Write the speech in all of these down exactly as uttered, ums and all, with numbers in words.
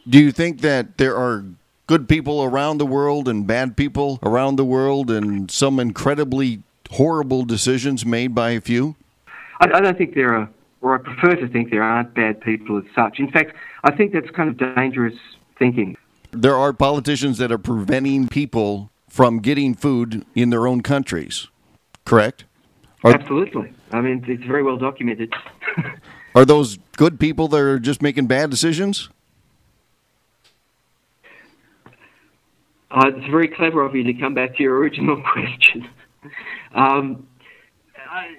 Do you think that there are good people around the world and bad people around the world and some incredibly horrible decisions made by a few? I, I don't think there are, or I prefer to think there aren't bad people as such. In fact, I think that's kind of dangerous thinking. There are politicians that are preventing people from getting food in their own countries, correct? Are, Absolutely. I mean, it's very well documented. Are those good people that are just making bad decisions? Uh, it's very clever of you to come back to your original question. um, I...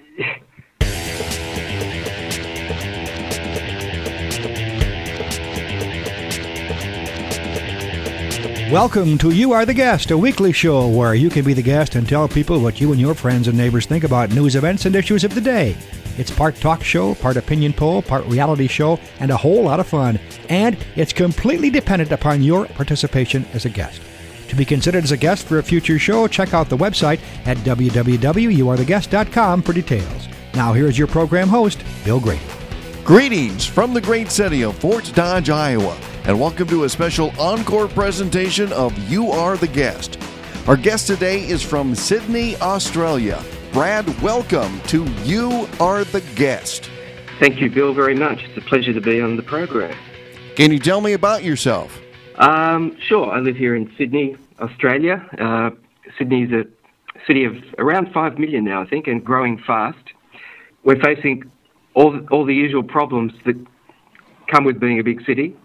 Welcome to You Are the Guest, a weekly show where you can be the guest and tell people what you and your friends and neighbors think about news, events, and issues of the day. It's part talk show, part opinion poll, part reality show, and a whole lot of fun. And it's completely dependent upon your participation as a guest. To be considered as a guest for a future show, check out the website at w w w dot you are the guest dot com for details. Now here's your program host, Bill Grady. Greetings from the great city of Fort Dodge, Iowa, and welcome to a special encore presentation of You Are the Guest. Our guest today is from Sydney, Australia. Brad, welcome to You Are the Guest. Thank you, Bill, very much. It's a pleasure to be on the program. Can you tell me about yourself? Um, sure. I live here in Sydney, Australia. Uh, Sydney is a city of around five million now, I think, and growing fast. We're facing all the, all the usual problems that come with being a big city.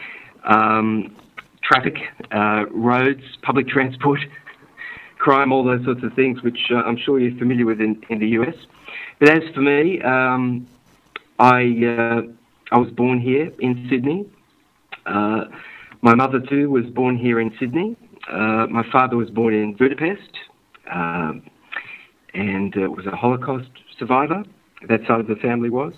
Um, traffic, uh, roads, public transport, crime, all those sorts of things, which uh, I'm sure you're familiar with in, in the U S. But as for me, um, I uh, I was born here in Sydney. Uh, my mother, too, was born here in Sydney. Uh, my father was born in Budapest um, and uh, was a Holocaust survivor. That side of the family was.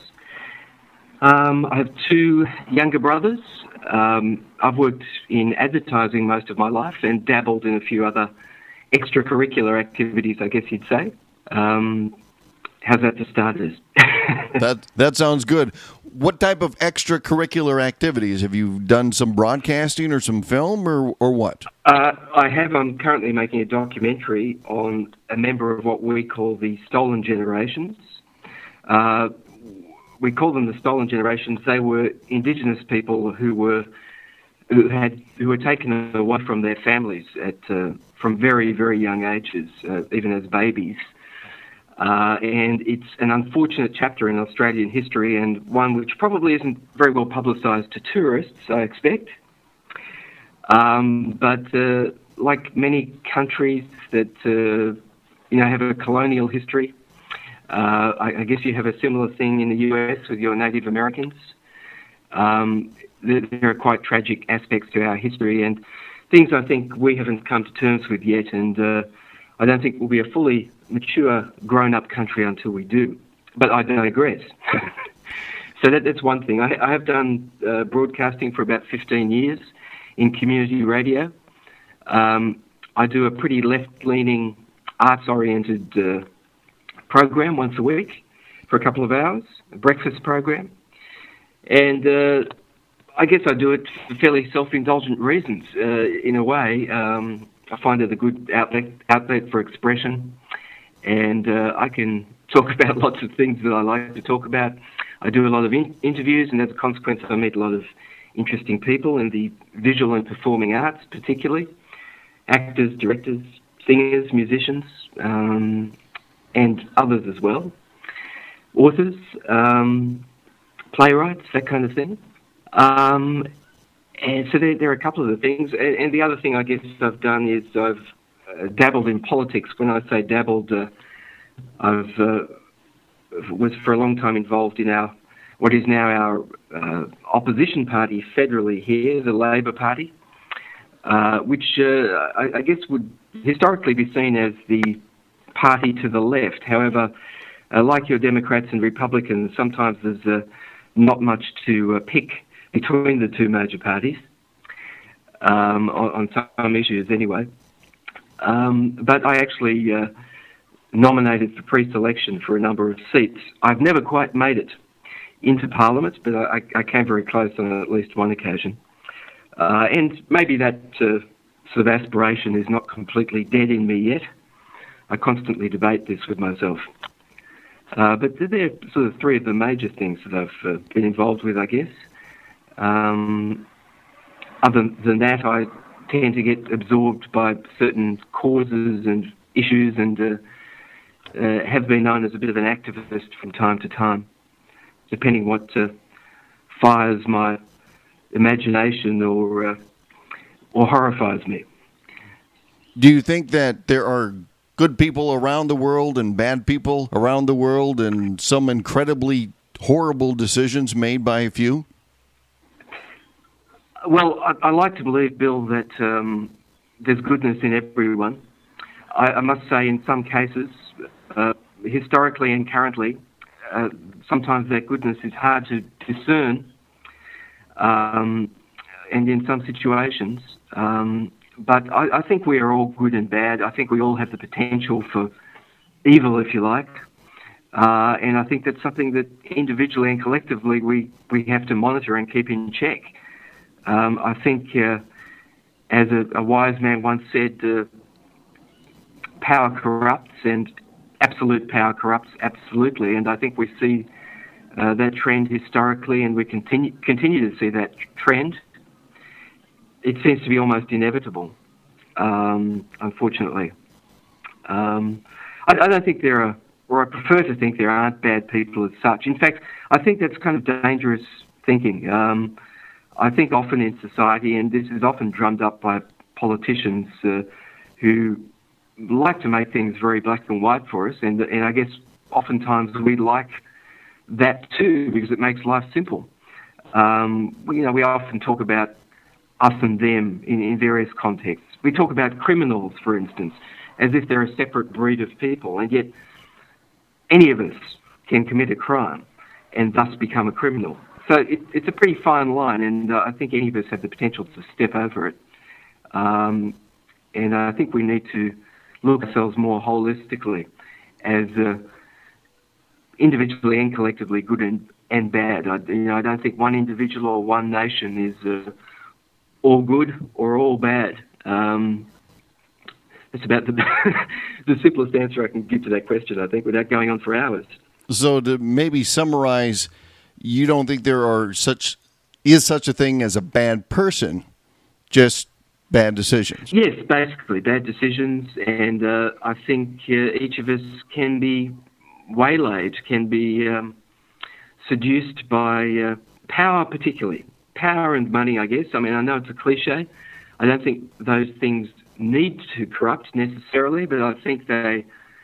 Um, I have two younger brothers. Um, I've worked in advertising most of my life and dabbled in a few other extracurricular activities, I guess you'd say. Um, how's that for starters? that that sounds good. What type of extracurricular activities? Have you done some broadcasting or some film or, or what? Uh, I have. I'm currently making a documentary on a member of what we call the Stolen Generations. Uh, we call them the Stolen Generations. They were Indigenous people who were who had who were taken away from their families at uh, from very very young ages, uh, even as babies. Uh, and it's an unfortunate chapter in Australian history, and one which probably isn't very well publicised to tourists, I expect. Um, but uh, like many countries that uh, you know have a colonial history. Uh, I, I guess you have a similar thing in the U S with your Native Americans. Um, there, there are quite tragic aspects to our history and things I think we haven't come to terms with yet, and uh, I don't think we'll be a fully mature, grown-up country until we do. But I digress. So that, that's one thing. I, I have done uh, broadcasting for about fifteen years in community radio. Um, I do a pretty left-leaning, arts-oriented uh, program once a week for a couple of hours, a breakfast program. And uh, I guess I do it for fairly self-indulgent reasons, uh, in a way. Um, I find it a good outlet, outlet for expression, and uh, I can talk about lots of things that I like to talk about. I do a lot of in- interviews, and as a consequence, I meet a lot of interesting people in the visual and performing arts, particularly actors, directors, singers, musicians, um, and others as well, authors, um, playwrights, that kind of thing. Um, and so there, there are a couple of the things. And, and the other thing I guess I've done is I've uh, dabbled in politics. When I say dabbled, uh, I've uh, was for a long time involved in our what is now our uh, opposition party federally here, the Labor Party, uh, which uh, I, I guess would historically be seen as the party to the left. However, uh, like your Democrats and Republicans, sometimes there's uh, not much to uh, pick between the two major parties, um, on, on some issues anyway. Um, but I actually uh, nominated for pre-selection for a number of seats. I've never quite made it into Parliament, but I, I came very close on at least one occasion. Uh, and maybe that uh, sort of aspiration is not completely dead in me yet. I constantly debate this with myself. Uh, but they're sort of three of the major things that I've uh, been involved with, I guess. Um, other than that, I tend to get absorbed by certain causes and issues and uh, uh, have been known as a bit of an activist from time to time, depending what uh, fires my imagination or uh, or horrifies me. Do you think that there are good people around the world and bad people around the world and some incredibly horrible decisions made by a few? Well, I, I like to believe, Bill, that um, there's goodness in everyone. I, I must say, in some cases, uh, historically and currently, uh, sometimes that goodness is hard to discern, um, and in some situations. Um, but I, I think we are all good and bad. I think we all have the potential for evil, if you like. Uh, and I think that's something that individually and collectively we, we have to monitor and keep in check. Um, I think, uh, as a, a wise man once said, uh, power corrupts and absolute power corrupts absolutely. And I think we see uh, that trend historically, and we continue continue to see that trend. It seems to be almost inevitable, um, unfortunately. Um, I, I don't think there are, or I prefer to think there aren't bad people as such. In fact, I think that's kind of dangerous thinking. Um, I think often in society, and this is often drummed up by politicians uh, who like to make things very black and white for us, and, and I guess oftentimes we like that too because it makes life simple. Um, you know, we often talk about us and them in, in various contexts. We talk about criminals, for instance, as if they're a separate breed of people, and yet any of us can commit a crime and thus become a criminal. So it, it's a pretty fine line, and uh, I think any of us have the potential to step over it. Um, and I think we need to look at ourselves more holistically as uh, individually and collectively good and, and bad. I, you know, I don't think one individual or one nation is uh, all good or all bad. Um, that's about the, the simplest answer I can give to that question, I think, without going on for hours. So to maybe summarize, you don't think there are such is such a thing as a bad person, just bad decisions? Yes, basically bad decisions, and uh, I think uh, each of us can be waylaid, can be um, seduced by uh, power, particularly power and money, I guess. I mean, I know it's a cliche. I don't think those things need to corrupt necessarily, but I think they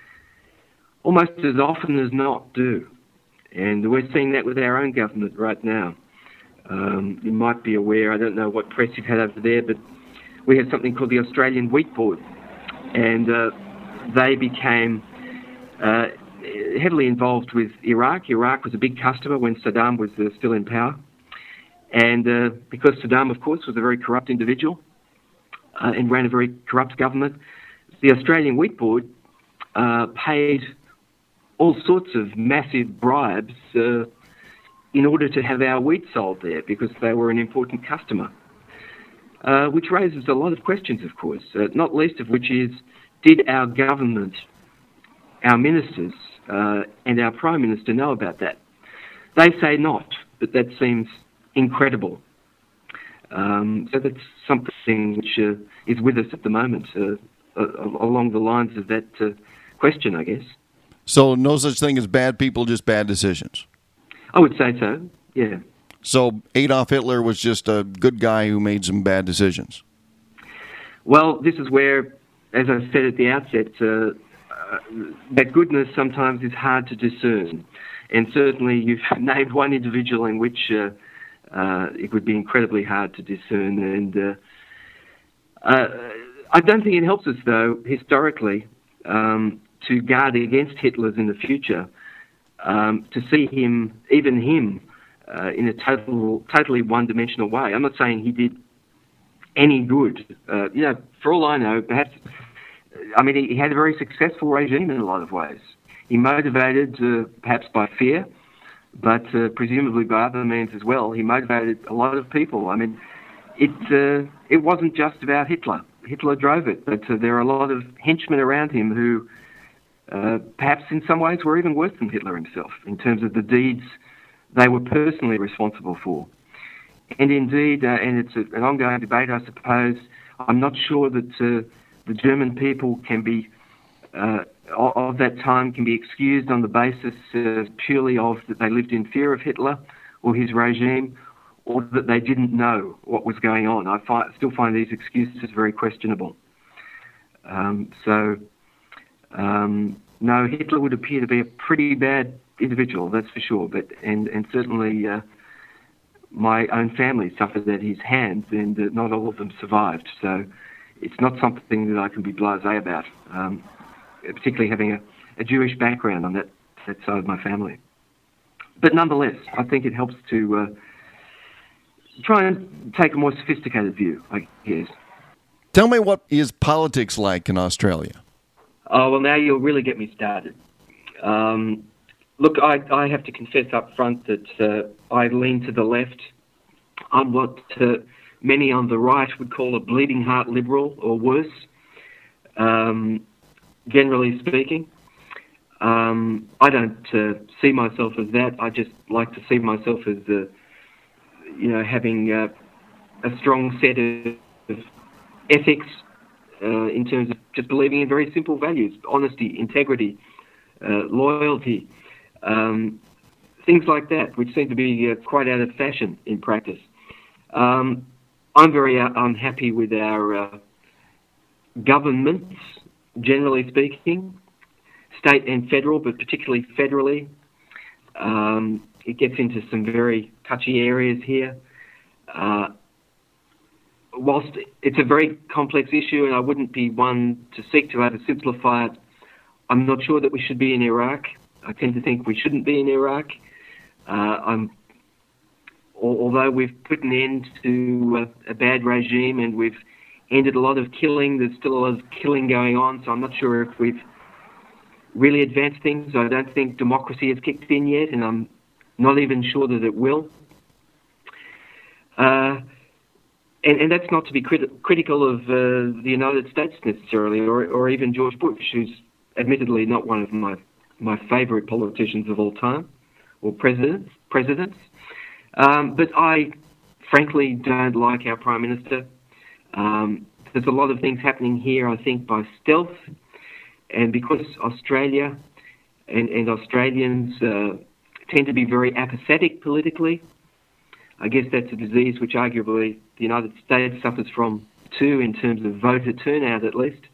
almost as often as not do. And we're seeing that with our own government right now. Um, you might be aware, I don't know what press you've had over there, but we had something called the Australian Wheat Board, and uh, they became uh, heavily involved with Iraq. Iraq was a big customer when Saddam was uh, still in power. And uh, because Saddam, of course, was a very corrupt individual uh, and ran a very corrupt government, the Australian Wheat Board uh, paid all sorts of massive bribes uh, in order to have our wheat sold there because they were an important customer, uh, which raises a lot of questions, of course, uh, not least of which is, did our government, our ministers, uh, and our Prime Minister know about that? They say not, but that seems incredible. Um, so that's something which uh, is with us at the moment, uh, uh, along the lines of that uh, question, I guess. So no such thing as bad people, just bad decisions? I would say so, yeah. So Adolf Hitler was just a good guy who made some bad decisions? Well, this is where, as I said at the outset, uh, uh, that goodness sometimes is hard to discern. And certainly you've named one individual in which uh, uh, it would be incredibly hard to discern. And uh, uh, I don't think it helps us, though, historically, um, to guard against Hitler's in the future, um, to see him, even him, uh, in a total, totally one-dimensional way. I'm not saying he did any good. Uh, you know, for all I know, perhaps, I mean, he, he had a very successful regime in a lot of ways. He motivated, uh, perhaps by fear, but uh, presumably by other means as well. He motivated a lot of people. I mean, it uh, it wasn't just about Hitler. Hitler drove it, but uh, there are a lot of henchmen around him who uh, perhaps in some ways were even worse than Hitler himself in terms of the deeds they were personally responsible for. And indeed, uh, and it's a, an ongoing debate, I suppose, I'm not sure that uh, the German people can be, uh, of that time, can be excused on the basis uh, purely of that they lived in fear of Hitler or his regime, or that they didn't know what was going on. I find, still find these excuses very questionable. Um, so, um, no, Hitler would appear to be a pretty bad individual, that's for sure. But and and certainly uh, my own family suffered at his hands, and uh, not all of them survived. So it's not something that I can be blasé about, um, particularly having a, a Jewish background on that, that side of my family. But nonetheless, I think it helps to uh, try and take a more sophisticated view, I guess. Tell me, what is politics like in Australia? Oh, well, now you'll really get me started. Um, look, I, I have to confess up front that uh, I lean to the left. I'm what uh, many on the right would call a bleeding heart liberal, or worse, um, generally speaking. Um, I don't uh, see myself as that. I just like to see myself as, uh, you know, having uh, a strong set of ethics uh, in terms of just believing in very simple values: honesty, integrity, uh, loyalty, um, things like that, which seem to be uh, quite out of fashion in practice. Um, I'm very uh, unhappy with our uh, governments, generally speaking, state and federal, but particularly federally. Um, it gets into some very touchy areas here. Uh, whilst it's a very complex issue, and I wouldn't be one to seek to oversimplify it, I'm not sure that we should be in Iraq. I tend to think we shouldn't be in Iraq. Uh, I'm, although we've put an end to a, a bad regime and we've ended a lot of killing, there's still a lot of killing going on, so I'm not sure if we've really advanced things. I don't think democracy has kicked in yet, and I'm not even sure that it will. Uh, and, and that's not to be crit- critical of uh, the United States necessarily, or, or even George Bush, who's admittedly not one of my, my favourite politicians of all time, or presidents. presidents. Um, but I frankly don't like our Prime Minister. Um, there's a lot of things happening here, I think, by stealth. And because Australia and, and Australians uh, tend to be very apathetic politically, I guess that's a disease which arguably the United States suffers from too, in terms of voter turnout at least.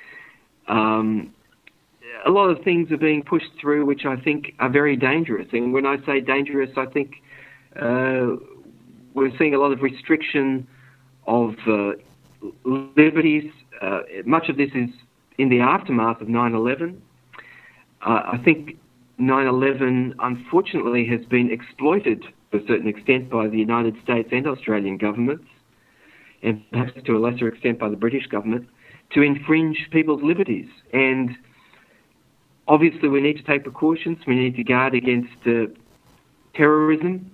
Um, a lot of things are being pushed through which I think are very dangerous. And when I say dangerous, I think uh, we're seeing a lot of restriction of uh, liberties. Uh, much of this is in the aftermath of nine eleven. Uh, I think nine eleven, unfortunately, has been exploited to a certain extent by the United States and Australian governments, and perhaps to a lesser extent by the British government, to infringe people's liberties. And obviously we need to take precautions. We need to guard against uh, terrorism.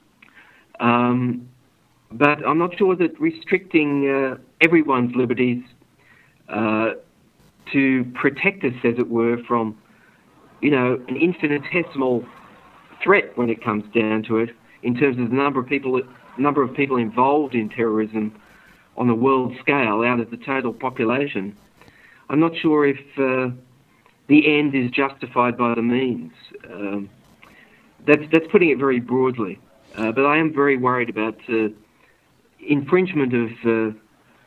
Um, but I'm not sure that restricting uh, everyone's liberties uh, to protect us, as it were, from, you know, an infinitesimal threat when it comes down to it, in terms of the number of people, number of people involved in terrorism on a world scale out of the total population. I'm not sure if uh, the end is justified by the means. Um, that's that's putting it very broadly. Uh, but I am very worried about uh, infringement of uh,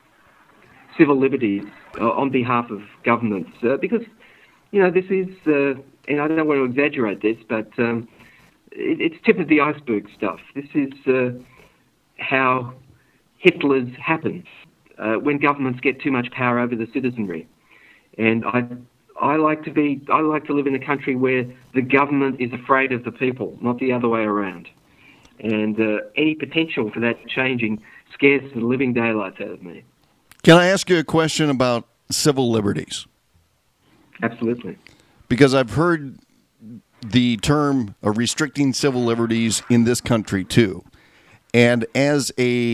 civil liberties uh, on behalf of governments, uh, because, you know, this is, uh, and I don't want to exaggerate this, but um, it, it's tip of the iceberg stuff. This is uh, how Hitler's happen uh, when governments get too much power over the citizenry. And I, I like to be, I like to live in a country where the government is afraid of the people, not the other way around. And uh, any potential for that changing scares the living daylights out of me. Can I ask you a question about civil liberties? Absolutely. Because I've heard the term of restricting civil liberties in this country too. And as a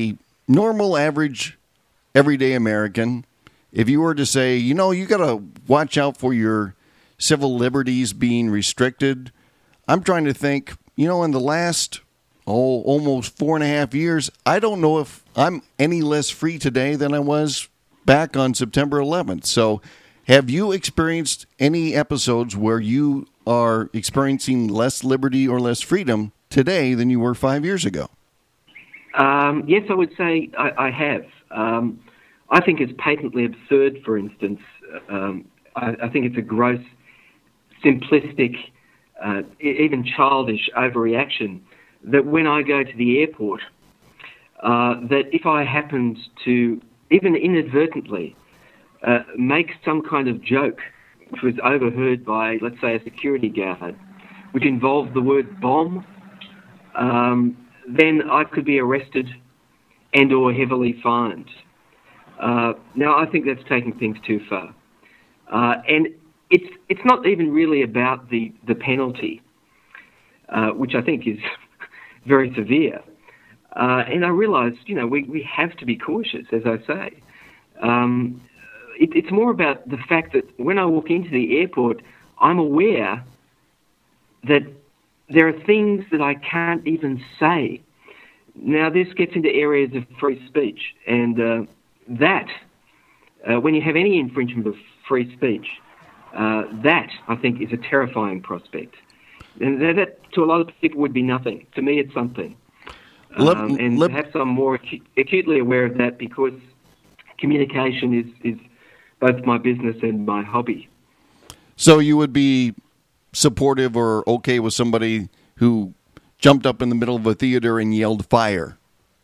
normal, average, everyday American, if you were to say, you know, you got to watch out for your civil liberties being restricted, I'm trying to think, you know, in the last, oh, almost four and a half years, I don't know if I'm any less free today than I was back on September eleventh. So have you experienced any episodes where you are experiencing less liberty or less freedom today than you were five years ago? Um, yes, I would say I, I have. Um, I think it's patently absurd, for instance. Um, I, I think it's a gross, simplistic, uh, even childish overreaction that when I go to the airport, uh, that if I happened to, even inadvertently, uh, make some kind of joke which was overheard by, let's say, a security guard, which involved the word bomb, um, then I could be arrested and or heavily fined. Uh, now, I think that's taking things too far. Uh, and it's it's not even really about the, the penalty, uh, which I think is very severe. Uh, and I realised, you know, we, we have to be cautious, as I say. Um, it, it's more about the fact that when I walk into the airport, I'm aware that there are things that I can't even say. Now, this gets into areas of free speech, and uh, that, uh, when you have any infringement of free speech, uh, that, I think, is a terrifying prospect. And that, that, to a lot of people, would be nothing. To me, it's something. Let, um, and let, perhaps I'm more acu- acutely aware of that because communication is, is both my business and my hobby. So you would be supportive or okay with somebody who jumped up in the middle of a theater and yelled fire?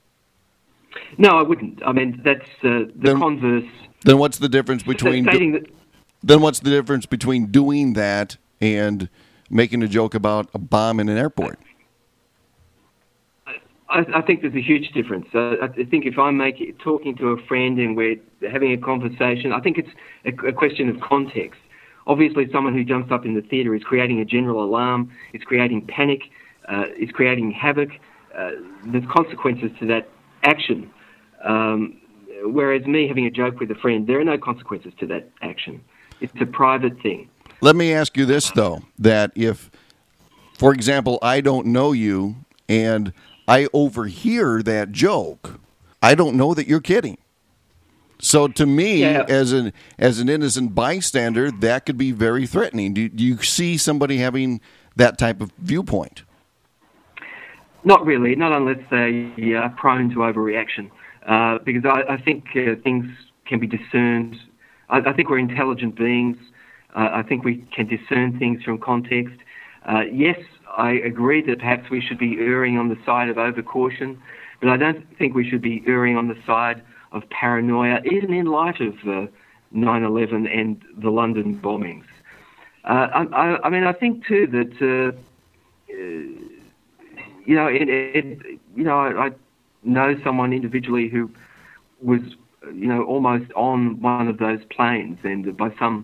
No, I wouldn't. I mean, that's uh, the then, converse. Then what's the difference between stating that, then what's the difference between doing that and making a joke about a bomb in an airport? I, I think there's a huge difference. Uh, I think if I'm making, talking to a friend and we're having a conversation, I think it's a, a question of context. Obviously, someone who jumps up in the theatre is creating a general alarm, is creating panic, uh, is creating havoc. Uh, there's consequences to that action. Um, whereas me having a joke with a friend, there are no consequences to that action. It's a private thing. Let me ask you this, though, that if, for example, I don't know you and I overhear that joke, I don't know that you're kidding. So to me, yeah. as an as an innocent bystander, that could be very threatening. Do, do you see somebody having that type of viewpoint? Not really, not unless they are prone to overreaction. Uh, because I, I think uh, things can be discerned. I, I think we're intelligent beings. Uh, I think we can discern things from context. Uh, yes, I agree that perhaps we should be erring on the side of overcaution, but I don't think we should be erring on the side of paranoia, even in light of uh, nine eleven and the London bombings. Uh, I, I, I mean, I think too that uh, uh, you know, it, it, you know, I, I know someone individually who was, you know, almost on one of those planes, and by some,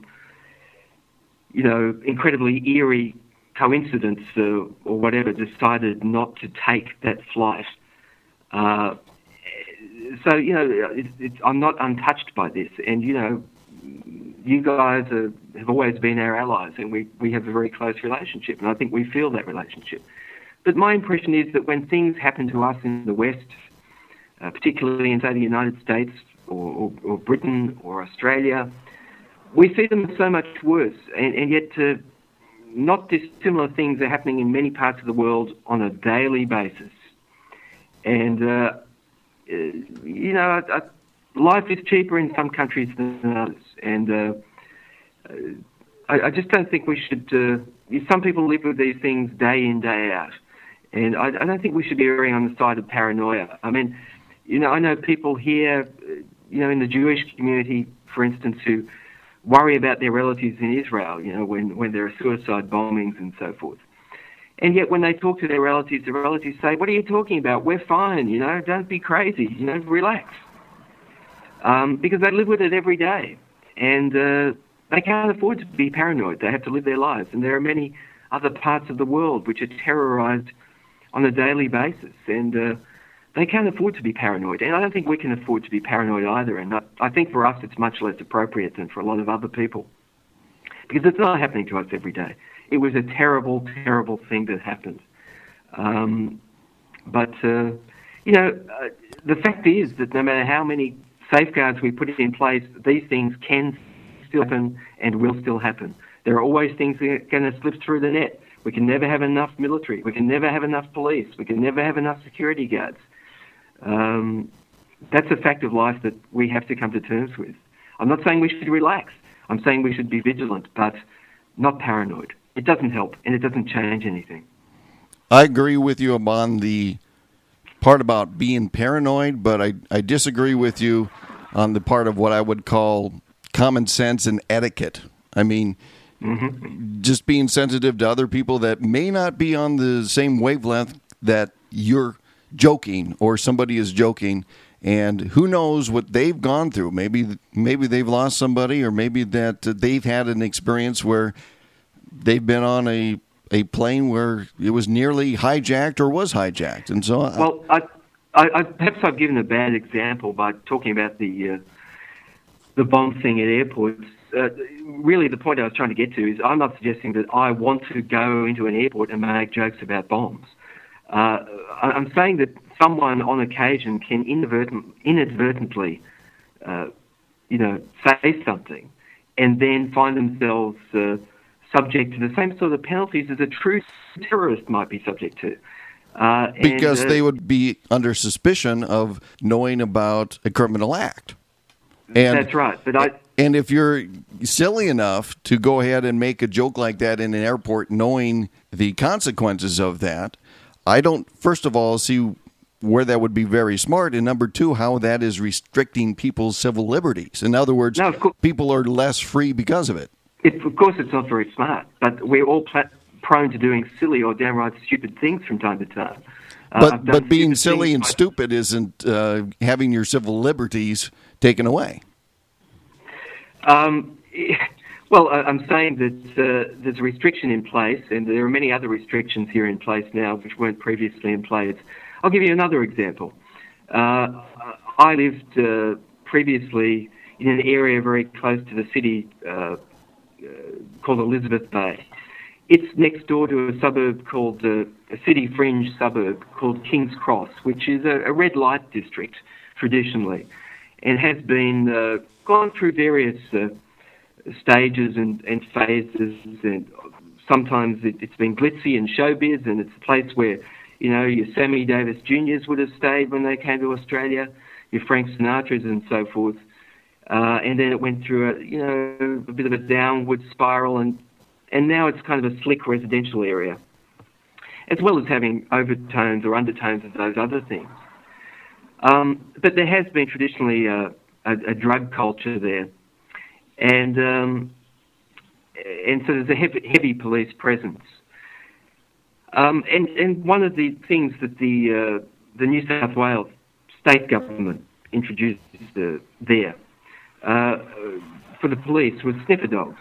you know, incredibly eerie coincidence uh, or whatever, decided not to take that flight. Uh, so, you know, it, it, I'm not untouched by this. And, you know, you guys are, have always been our allies, and we, we have a very close relationship, and I think we feel that relationship. But my impression is that when things happen to us in the West, uh, particularly in, say, the United States or, or, or Britain or Australia, we see them so much worse, and, and yet uh, not dissimilar things are happening in many parts of the world on a daily basis. And, uh, uh, you know, I, I, life is cheaper in some countries than others. And uh, I, I just don't think we should... Uh, some people live with these things day in, day out. And I, I don't think we should be erring on the side of paranoia. I mean, you know, I know people here, you know, in the Jewish community, for instance, who worry about their relatives in Israel, you know, when, when there are suicide bombings and so forth. And yet when they talk to their relatives, the relatives say, what are you talking about? We're fine, you know, don't be crazy, you know, relax. Um, because they live with it every day. And uh, they can't afford to be paranoid. They have to live their lives. And there are many other parts of the world which are terrorized on a daily basis. And uh, they can't afford to be paranoid. And I don't think we can afford to be paranoid either. And I, I think for us it's much less appropriate than for a lot of other people. Because it's not happening to us every day. It was a terrible, terrible thing that happened. Um, but, uh, you know, uh, the fact is that no matter how many safeguards we put in place, these things can still happen and will still happen. There are always things that are going to slip through the net. We can never have enough military. We can never have enough police. We can never have enough security guards. Um, that's a fact of life that we have to come to terms with. I'm not saying we should relax. I'm saying we should be vigilant, but not paranoid. It doesn't help, and it doesn't change anything. I agree with you on the part about being paranoid, but I, I disagree with you on the part of what I would call common sense and etiquette. I mean, mm-hmm. just being sensitive to other people that may not be on the same wavelength that you're joking or somebody is joking, and who knows what they've gone through. Maybe maybe they've lost somebody, or maybe that they've had an experience where they've been on a a plane where it was nearly hijacked or was hijacked. And so well, I, I, I perhaps I've given a bad example by talking about the uh, the bomb thing at airports. Uh, really, the point I was trying to get to is I'm not suggesting that I want to go into an airport and make jokes about bombs. Uh, I'm saying that someone on occasion can inadvertent, inadvertently, uh, you know, say something and then find themselves uh, subject to the same sort of penalties as a true terrorist might be subject to. Uh, because and, uh, they would be under suspicion of knowing about a criminal act. And, that's right. But I, and if you're silly enough to go ahead and make a joke like that in an airport knowing the consequences of that, I don't, first of all, see where that would be very smart, and number two, how that is restricting people's civil liberties. In other words, no, of course, people are less free because of it. it. Of course, it's not very smart, but we're all pl- prone to doing silly or downright stupid things from time to time. Uh, but but being silly and stupid isn't uh, having your civil liberties taken away. Um, well, I'm saying that uh, there's a restriction in place, and there are many other restrictions here in place now which weren't previously in place. I'll give you another example. Uh, I lived uh, previously in an area very close to the city uh, uh, called Elizabeth Bay. It's next door to a suburb called, uh, a city fringe suburb called King's Cross, which is a, a red light district traditionally, and has been uh, gone through various uh, stages and, and phases, and sometimes it, it's been glitzy and showbiz, and it's a place where, you know, your Sammy Davis Juniors would have stayed when they came to Australia, your Frank Sinatras and so forth. Uh, and then it went through a, you know, a bit of a downward spiral, and and now it's kind of a slick residential area, as well as having overtones or undertones of those other things. Um, but there has been traditionally uh, a, a drug culture there, and um, and so there's a heavy, heavy police presence. Um, and, and one of the things that the uh, the New South Wales state government introduced uh, there uh, for the police was sniffer dogs.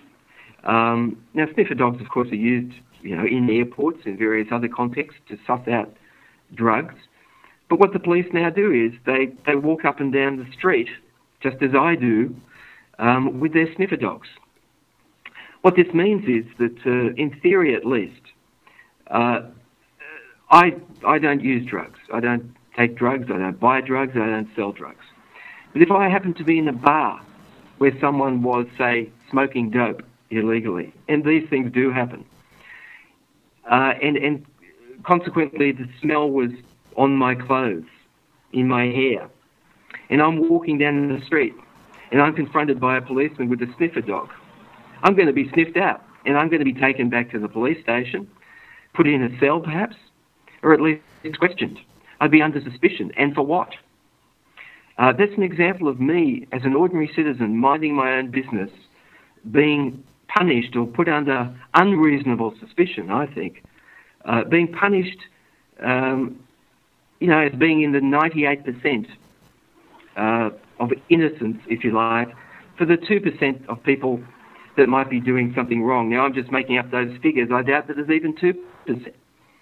Um, now, sniffer dogs, of course, are used, you know, in airports and various other contexts to suss out drugs. But what the police now do is they, they walk up and down the street, just as I do, um, with their sniffer dogs. What this means is that, uh, in theory at least, uh, I I don't use drugs. I don't take drugs. I don't buy drugs. I don't sell drugs. But if I happen to be in a bar where someone was, say, smoking dope illegally, and these things do happen, uh, and and consequently the smell was on my clothes, in my hair, and I'm walking down the street, and I'm confronted by a policeman with a sniffer dog, I'm going to be sniffed out, and I'm going to be taken back to the police station, put in a cell perhaps, or at least questioned. I'd be under suspicion, and for what? Uh, that's an example of me, as an ordinary citizen, minding my own business, being punished or put under unreasonable suspicion, I think, uh, being punished, um, you know, as being in the ninety-eight percent uh, of innocence, if you like, for the two percent of people that might be doing something wrong. Now, I'm just making up those figures. I doubt that there's even two percent.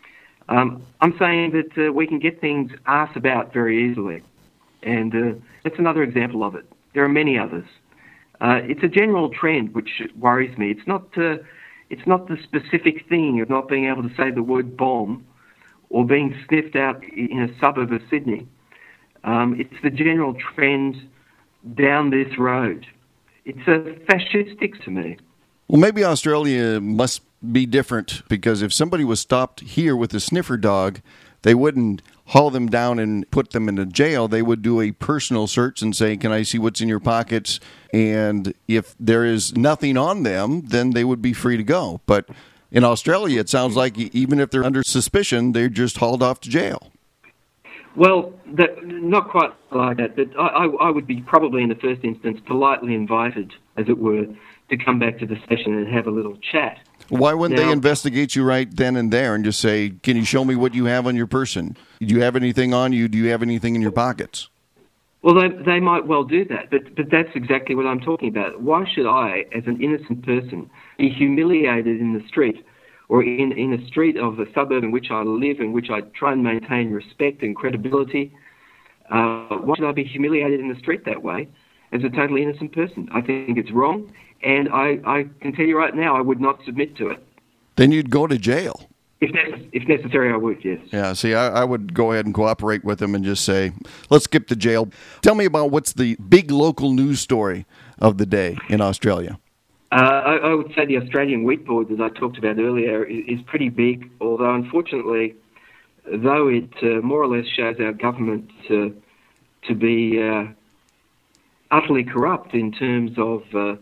Um, I'm saying that uh, we can get things asked about very easily, and uh, that's another example of it. There are many others. Uh, it's a general trend which worries me. It's not uh, it's not the specific thing of not being able to say the word bomb or being sniffed out in a suburb of Sydney. Um, it's the general trend down this road. It's a fascistic to me. Well, maybe Australia must be different, because if somebody was stopped here with a sniffer dog, they wouldn't haul them down and put them in a jail. They would do a personal search and say, can I see what's in your pockets? And if there is nothing on them, then they would be free to go. But in Australia, it sounds like even if they're under suspicion, they're just hauled off to jail. Well, that, not quite like that, but I, I, I would be probably in the first instance politely invited, as it were, to come back to the station and have a little chat. Why wouldn't now, they investigate you right then and there and just say, can you show me what you have on your person? Do you have anything on you? Do you have anything in your pockets? Well, they, they might well do that, but, but that's exactly what I'm talking about. Why should I, as an innocent person, be humiliated in the street or in, in a street of a suburb in which I live, in which I try and maintain respect and credibility? Uh, why should I be humiliated in the street that way as a totally innocent person? I think it's wrong, and I, I can tell you right now I would not submit to it. Then you'd go to jail. If, necess- if necessary, I would, yes. Yeah, see, I, I would go ahead and cooperate with them and just say, let's skip to jail. Tell me about what's the big local news story of the day in Australia. Uh, I, I would say the Australian wheat board that I talked about earlier is, is pretty big, although unfortunately, though it uh, more or less shows our government uh, to be uh, utterly corrupt in terms of, uh,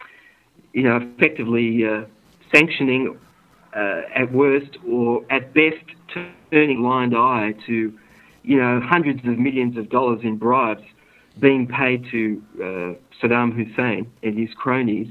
you know, effectively uh, sanctioning uh, at worst or at best turning a blind eye to, you know, hundreds of millions of dollars in bribes being paid to uh, Saddam Hussein and his cronies.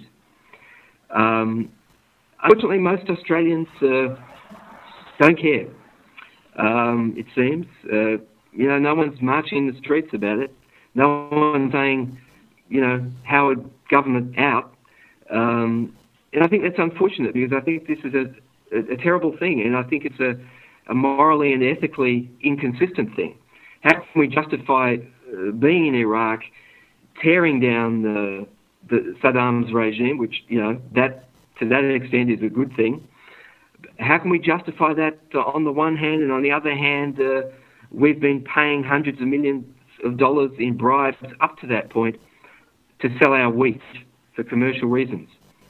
Um, unfortunately, most Australians uh, don't care. Um, it seems, uh, you know, no one's marching in the streets about it. No one's saying, you know, Howard government out. Um, and I think that's unfortunate, because I think this is a, a, a terrible thing, and I think it's a, a morally and ethically inconsistent thing. How can we justify uh, being in Iraq, tearing down the The, Saddam's regime, which, you know, that to that extent is a good thing? How can we justify that uh, on the one hand, and on the other hand, uh, we've been paying hundreds of millions of dollars in bribes up to that point to sell our wheat for commercial reasons?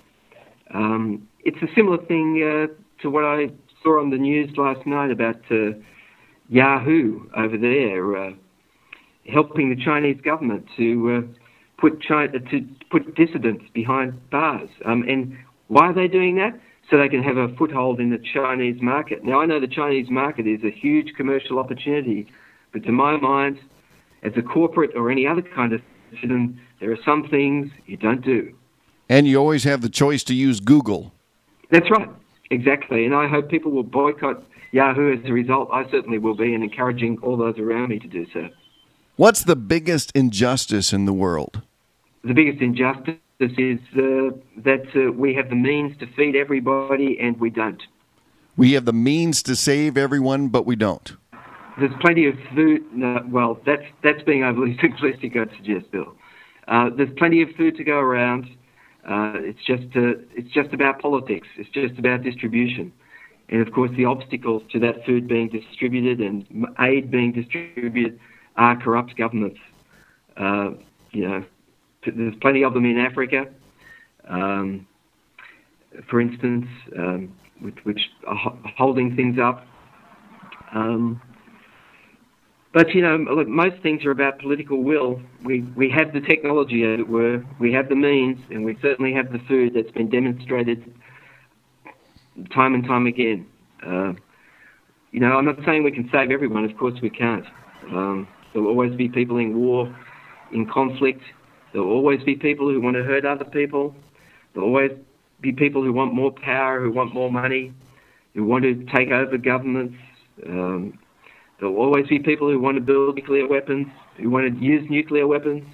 Um, it's a similar thing uh, to what I saw on the news last night about uh, Yahoo over there uh, helping the Chinese government to uh, put China, to put dissidents behind bars. Um, and why are they doing that? So they can have a foothold in the Chinese market. Now, I know the Chinese market is a huge commercial opportunity, but to my mind, as a corporate or any other kind of citizen, there are some things you don't do. And you always have the choice to use Google. That's right, exactly. And I hope people will boycott Yahoo as a result. I certainly will be, and encouraging all those around me to do so. What's the biggest injustice in the world? The biggest injustice is uh, that uh, we have the means to feed everybody and we don't. We have the means to save everyone, but we don't. There's plenty of food. No, well, that's that's being overly simplistic, I'd suggest, Bill. Uh, there's plenty of food to go around. Uh, it's just uh, it's just about politics. It's just about distribution, and of course, the obstacles to that food being distributed and aid being distributed are corrupt governments. Uh, you know. There's plenty of them in Africa, um, for instance, um, which, which are holding things up. Um, but, you know, look, most things are about political will. We, we have the technology, as it were. We have the means, and we certainly have the food that's been demonstrated time and time again. Uh, you know, I'm not saying we can save everyone. Of course we can't. Um, there will always be people in war, in conflict. There will always be people who want to hurt other people. There will always be people who want more power, who want more money, who want to take over governments. Um, there will always be people who want to build nuclear weapons, who want to use nuclear weapons.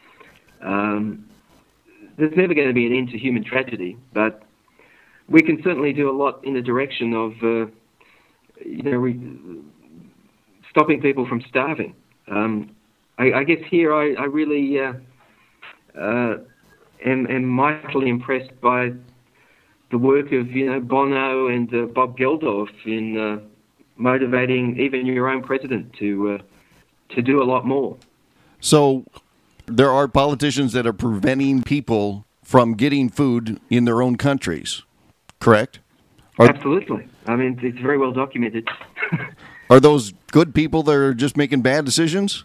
Um, there's never going to be an end to human tragedy, but we can certainly do a lot in the direction of uh, you know, re- stopping people from starving. Um, I, I guess here I, I really uh, uh, am, am mightily impressed by the work of, you know, Bono and uh, Bob Geldof in uh, motivating even your own president to uh, to do a lot more. So there are politicians that are preventing people from getting food in their own countries, correct? Are, Absolutely. I mean, it's very well documented. Are those good people that are just making bad decisions?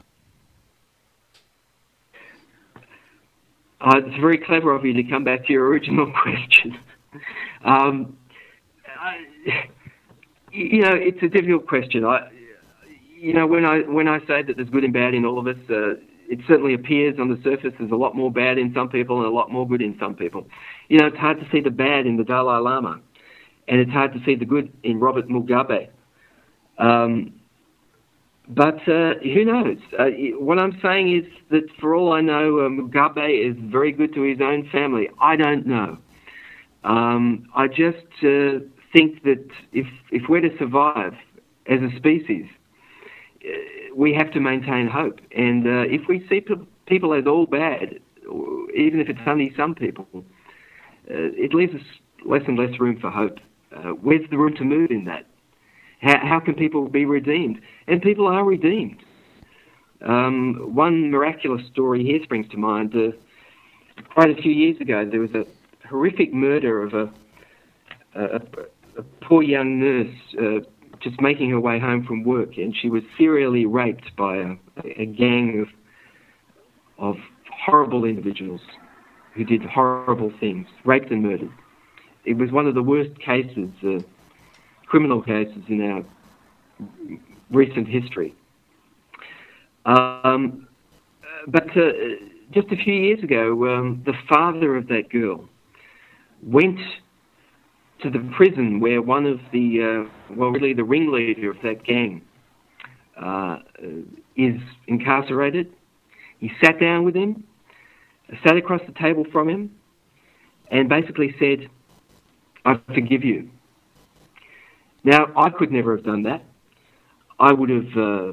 Uh, it's very clever of you to come back to your original question. um, I, you know, it's a difficult question. I, you know, when I when I say that there's good and bad in all of us, uh, it certainly appears on the surface there's a lot more bad in some people and a lot more good in some people. You know, it's hard to see the bad in the Dalai Lama, and it's hard to see the good in Robert Mugabe. Um, but uh, who knows? Uh, what I'm saying is that for all I know, uh, Mugabe is very good to his own family. I don't know. Um, I just uh, think that if if we're to survive as a species, uh, we have to maintain hope. And uh, if we see pe- people as all bad, even if it's only some people, uh, it leaves us less and less room for hope. Uh, where's the room to move in that? How, how can people be redeemed? And people are redeemed. Um, one miraculous story here springs to mind. Uh, quite a few years ago, there was a horrific murder of a, a, a poor young nurse uh, just making her way home from work, and she was serially raped by a, a gang of of horrible individuals who did horrible things, raped and murdered. It was one of the worst cases, uh, criminal cases in our recent history. Um, but uh, just a few years ago, um, the father of that girl went to the prison where one of the, uh, well, really the ringleader of that gang uh, is incarcerated. He sat down with him, sat across the table from him, and basically said, "I forgive you." Now, I could never have done that. I would have, uh,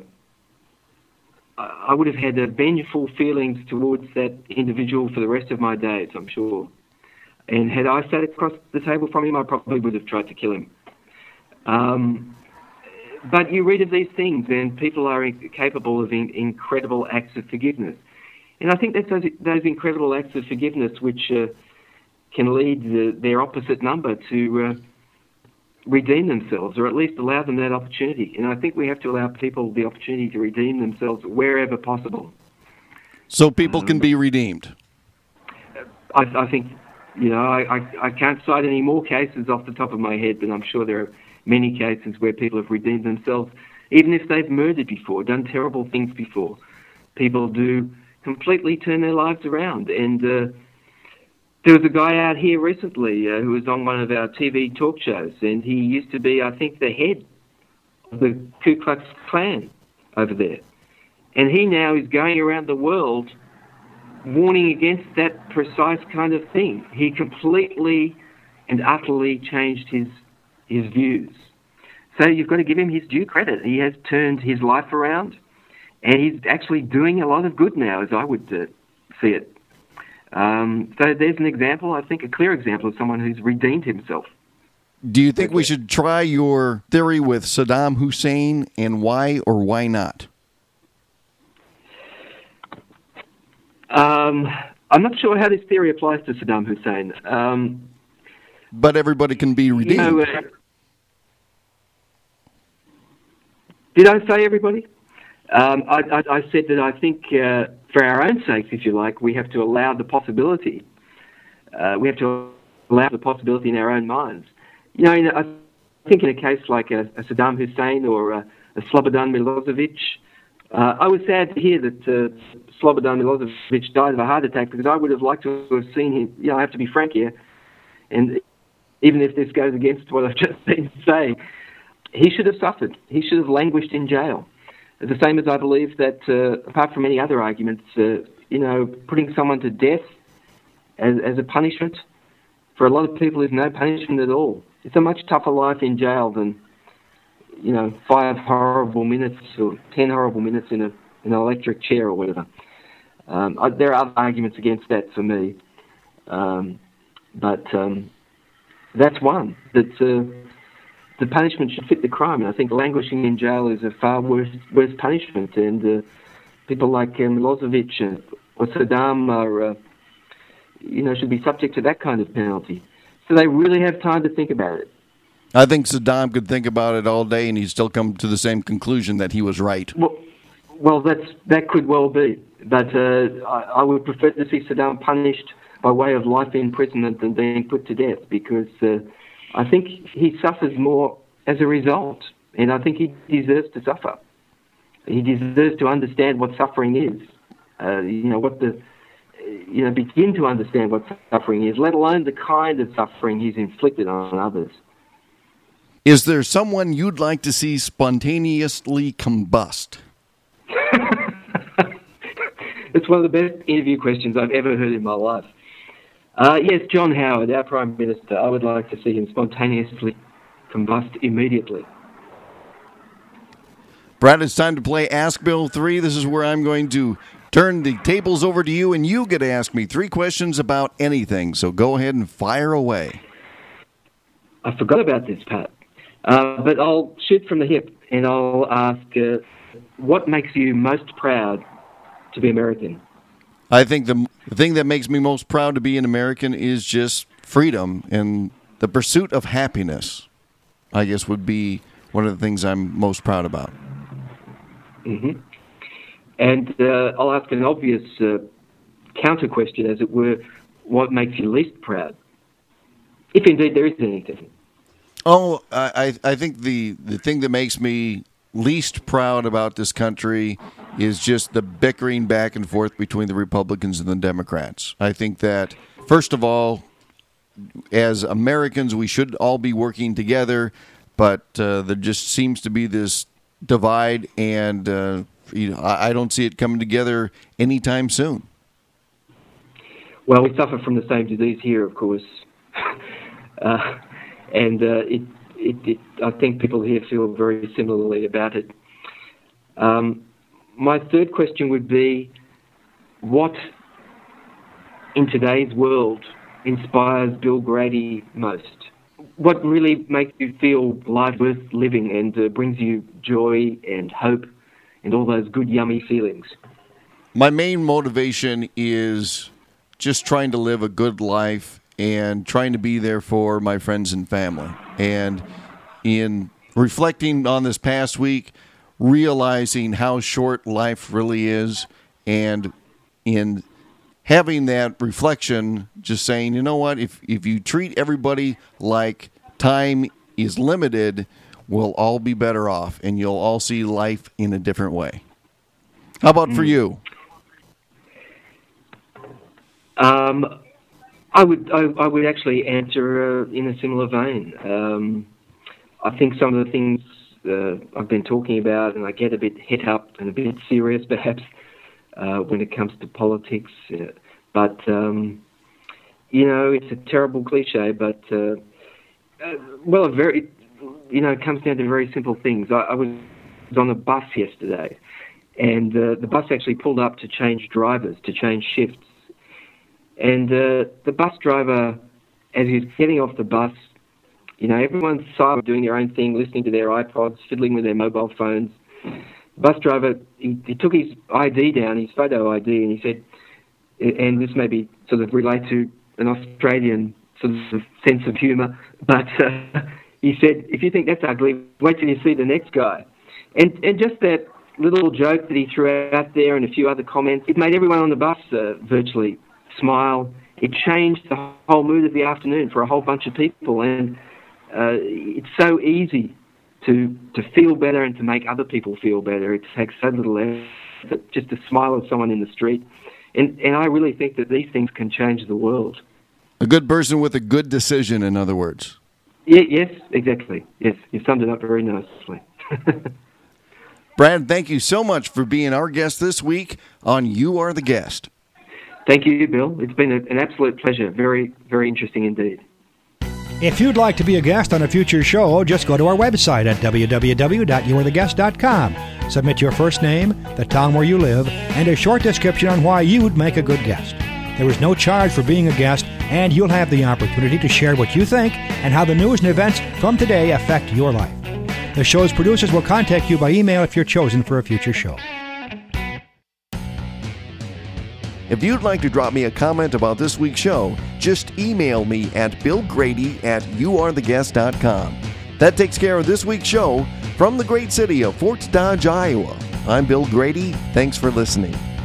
I would have had uh, vengeful feelings towards that individual for the rest of my days, I'm sure. And had I sat across the table from him, I probably would have tried to kill him. Um, but you read of these things, and people are capable of in, incredible acts of forgiveness. And I think that's those, those incredible acts of forgiveness which uh, can lead the, their opposite number to uh, redeem themselves, or at least allow them that opportunity. And I think we have to allow people the opportunity to redeem themselves wherever possible. So people um, can be redeemed. I, I think, you know, I, I, I can't cite any more cases off the top of my head, but I'm sure there are many cases where people have redeemed themselves, even if they've murdered before, done terrible things before. People do completely turn their lives around. And uh, there was a guy out here recently uh, who was on one of our T V talk shows, and he used to be, I think, the head of the Ku Klux Klan over there. And he now is going around the world warning against that precise kind of thing. He completely and utterly changed his his views. So you've got to give him his due credit. He has turned his life around, and he's actually doing a lot of good now, as I would uh, see it. Um, so there's an example, I think a clear example of someone who's redeemed himself. Do you think we should try your theory with Saddam Hussein, and why or why not? Um, I'm not sure how this theory applies to Saddam Hussein. Um, but everybody can be redeemed. You know, uh, did I say everybody? Um, I, I, I said that I think uh, for our own sakes, if you like, we have to allow the possibility. Uh, we have to allow the possibility in our own minds. You know, in a, I think in a case like a, a Saddam Hussein or a, a Slobodan Milosevic, uh, I was sad to hear that uh, Slobodan Milosevic died of a heart attack, because I would have liked to have seen him. You know, I have to be frank here, and even if this goes against what I've just been saying, he should have suffered. He should have languished in jail. The same as I believe that, uh, apart from any other arguments, uh, you know, putting someone to death as, as a punishment, for a lot of people is no punishment at all. It's a much tougher life in jail than you know, five horrible minutes or ten horrible minutes in, a, in an electric chair or whatever. Um, I, there are other arguments against that for me. Um, but um, that's one, that uh, the punishment should fit the crime. And I think languishing in jail is a far worse, worse punishment. And uh, people like uh, Milosevic and, or Saddam are, uh, you know, should be subject to that kind of penalty. So they really have time to think about it. I think Saddam could think about it all day and he'd still come to the same conclusion that he was right. Well, well that's, that could well be. But uh, I, I would prefer to see Saddam punished by way of life imprisonment than being put to death, because uh, I think he suffers more as a result, and I think he deserves to suffer. He deserves to understand what suffering is. Uh, you know, what the, you know, begin to understand what suffering is, let alone the kind of suffering he's inflicted on others. Is there someone you'd like to see spontaneously combust? It's one of the best interview questions I've ever heard in my life. Uh, yes, John Howard, our Prime Minister, I would like to see him spontaneously combust immediately. Brad, it's time to play Ask Bill three. This is where I'm going to turn the tables over to you, and you get to ask me three questions about anything. So go ahead and fire away. I forgot about this, Pat. Uh, but I'll shoot from the hip, and I'll ask, uh, what makes you most proud to be American? I think the, the thing that makes me most proud to be an American is just freedom and the pursuit of happiness, I guess, would be one of the things I'm most proud about. Mm-hmm. And uh, I'll ask an obvious uh, counter question, as it were, what makes you least proud? If indeed there is anything. Oh, I, I think the, the thing that makes me least proud about this country is just the bickering back and forth between the Republicans and the Democrats. I think that, first of all, as Americans, we should all be working together, but uh, there just seems to be this divide, and uh, you know, I, I don't see it coming together anytime soon. Well, we suffer from the same disease here, of course. uh, and uh, it, it, it, I think people here feel very similarly about it. Um, my third question would be, what in today's world inspires Bill Grady most? What really makes you feel life worth living and uh, brings you joy and hope and all those good, yummy feelings? My main motivation is just trying to live a good life and trying to be there for my friends and family. And in reflecting on this past week, realizing how short life really is, and in having that reflection, just saying, you know what, if, if you treat everybody like time is limited, we'll all be better off, and you'll all see life in a different way. How about for you? Um, I would I, I would actually answer uh, in a similar vein. Um, I think some of the things uh, I've been talking about, and I get a bit het up and a bit serious perhaps uh, when it comes to politics. Uh, but, um, you know, it's a terrible cliche, but, uh, uh, well, a very, you know, it comes down to very simple things. I, I was on a bus yesterday, and uh, the bus actually pulled up to change drivers, to change shifts. And uh, the bus driver, as he was getting off the bus, you know, everyone's silent, doing their own thing, listening to their iPods, fiddling with their mobile phones. The bus driver, he, he took his I D down, his photo I D, and he said, and this maybe sort of relate to an Australian sort of sense of humour, but uh, he said, if you think that's ugly, wait till you see the next guy. And and just that little joke that he threw out there and a few other comments, it made everyone on the bus uh, virtually smile. It changed the whole mood of the afternoon for a whole bunch of people, and uh, it's so easy to to feel better and to make other people feel better. It takes so little effort just to smile at someone in the street, and and I really think that these things can change the world. A good person with a good decision, in other words. Yeah, yes, exactly. Yes, you summed it up very nicely. Brad, thank you so much for being our guest this week on You Are the Guest. Thank you, Bill. It's been a, an absolute pleasure. Very, very interesting indeed. If you'd like to be a guest on a future show, just go to our website at w w w dot you are the guest dot com. Submit your first name, the town where you live, and a short description on why you'd make a good guest. There is no charge for being a guest, and you'll have the opportunity to share what you think and how the news and events from today affect your life. The show's producers will contact you by email if you're chosen for a future show. If you'd like to drop me a comment about this week's show, just email me at bill grady at you are the guest dot com. That takes care of this week's show from the great city of Fort Dodge, Iowa. I'm Bill Grady. Thanks for listening.